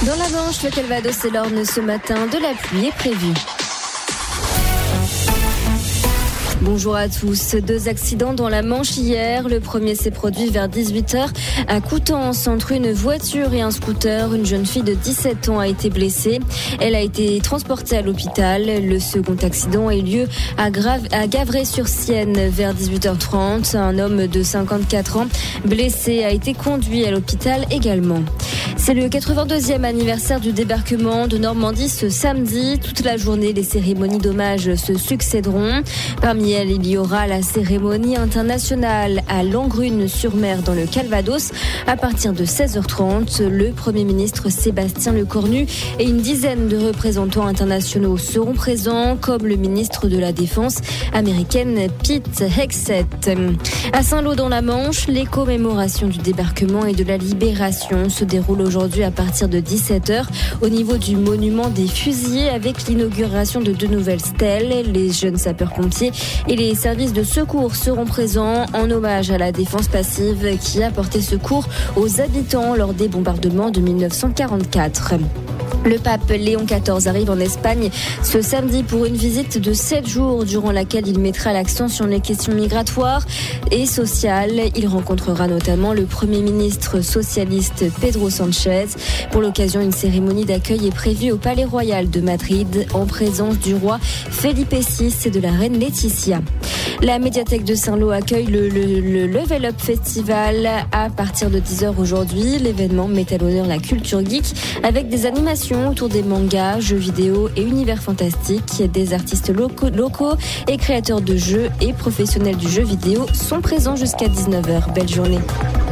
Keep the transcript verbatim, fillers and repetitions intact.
Dans la Manche, le Calvados et l'Orne ce matin, de la pluie est prévue. Bonjour à tous. Deux accidents dans la Manche hier. Le premier s'est produit vers dix-huit heures à Coutances entre une voiture et un scooter. Une jeune fille de dix-sept ans a été blessée. Elle a été transportée à l'hôpital. Le second accident a eu lieu à, Grave, à Gavray-sur-Sienne vers dix-huit heures trente. Un homme de cinquante-quatre ans blessé a été conduit à l'hôpital également. C'est le quatre-vingt-deuxième anniversaire du débarquement de Normandie ce samedi. Toute la journée, les cérémonies d'hommage se succéderont. Parmi elles, il y aura la cérémonie internationale à Langrune-sur-Mer dans le Calvados. À partir de seize heures trente, le Premier ministre Sébastien Lecornu et une dizaine de représentants internationaux seront présents, comme le ministre de la Défense américaine Pete Hegseth. À Saint-Lô dans la Manche, les commémorations du débarquement et de la libération se déroulent aujourd'hui à partir de dix-sept heures au niveau du monument des fusillés avec l'inauguration de deux nouvelles stèles. Les jeunes sapeurs-pompiers et les services de secours seront présents en hommage à la défense passive qui a porté secours aux habitants lors des bombardements de mille neuf cent quarante-quatre. Le pape Léon quatorze arrive en Espagne ce samedi pour une visite de sept jours durant laquelle il mettra l'accent sur les questions migratoires et sociales. Il rencontrera notamment le Premier ministre socialiste Pedro Sánchez. Pour l'occasion, une cérémonie d'accueil est prévue au Palais Royal de Madrid en présence du roi Felipe six et de la reine Laetitia. La médiathèque de Saint-Lô accueille le, le, le Level Up Festival à partir de dix heures aujourd'hui. L'événement met à l'honneur la culture geek avec des animations autour des mangas, jeux vidéo et univers fantastiques. Des artistes locaux, locaux et créateurs de jeux et professionnels du jeu vidéo sont présents jusqu'à dix-neuf heures. Belle journée.